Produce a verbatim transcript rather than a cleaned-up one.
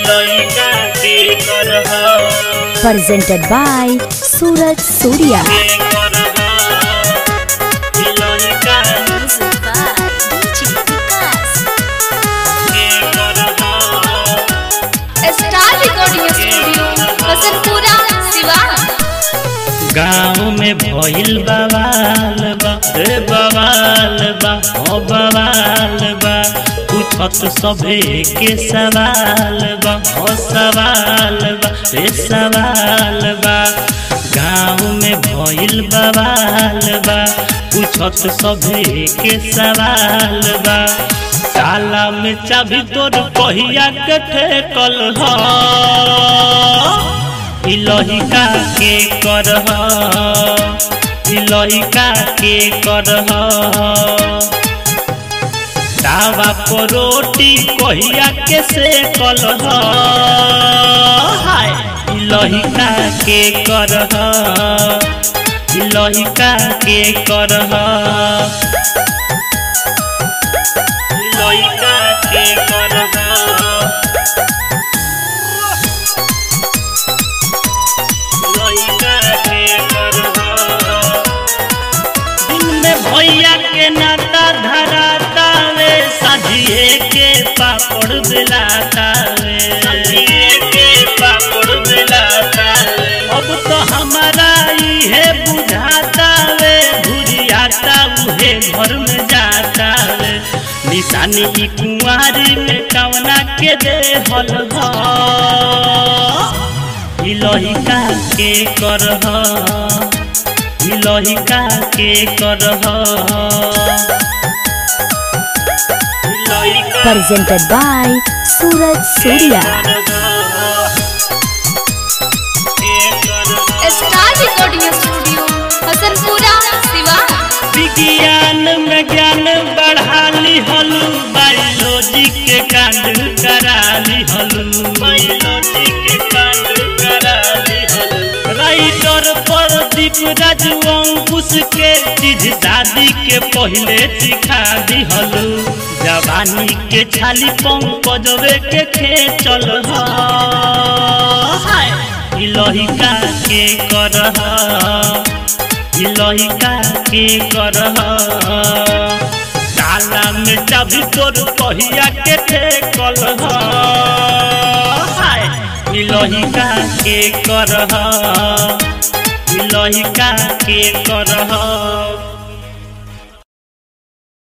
Presented by Suraj Surya. Star recording studio Hasanpura Siwan. गाँव में भइल बवाल बा रे बवाल बा ओ बवाल बा पूछत सभे के सवाल बा ओ सवाल बा रे सवाल बा। गाँव में भइल बवाल बा पूछत सभे के सवाल बा। ताला में चाबी तोर कहिया के ठेकल ह इलहिका के करह इलहिका के करह तावा पर रोटी कहिया के सेकल ह हाय इलहिका के करह इलहिका के करह इलहिका के करह भैया के नाता धराता वे सजिए के पापड़ बेलाता वे सजिए के पापड़ बेलाता वे। अब तो हमारा इहे बुझाता वे भुरियाता उहे घर में जाता वे। निशानी ई कुंवारी में कवना के देहल ह इलहिका के करह इलहिका के करह। Presented by Suraj Surya. Star recording studio Hasanpura Siwan. विज्ञान में ज्ञान बढ़ा ली हलू बायोलॉजी के कांड करा ली हलू बायोलॉजी के कांड करा ली हलू। राइटर प्रदीप राज अंकुश के चीज दादी के पहले सिखा दी हलू। जवानी के छाली पंकजवे के खेचल ह इलहिका के करह इलहिका के करह। ताला में चाबी तोर कहिया के ठेकल ह इलहिका के करह इलहिका के करह।